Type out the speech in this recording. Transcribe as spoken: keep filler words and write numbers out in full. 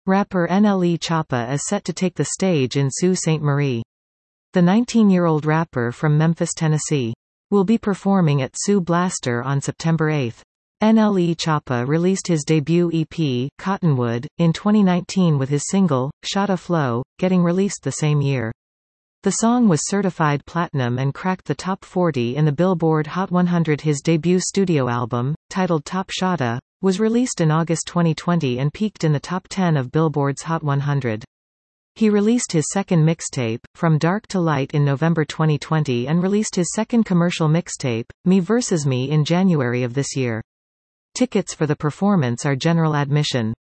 Rapper N L E Choppa is set to take the stage in Sault Ste. Marie. The nineteen-year-old rapper from Memphis, Tennessee, will be performing at Sault Blaster on September eighth. N L E Choppa released his debut E P, Cottonwood, in twenty nineteen with his single, Shotta Flow, getting released the same year. The song was certified platinum and cracked the top forty in the Billboard Hot one hundred. His debut studio album, titled Top Shotta, was released in August twenty twenty and peaked in the top ten of Billboard's Hot one hundred. He released his second mixtape, From Dark to Light, in November twenty twenty and released his second commercial mixtape, Me versus. Me, in January of this year. Tickets for the performance are general admission.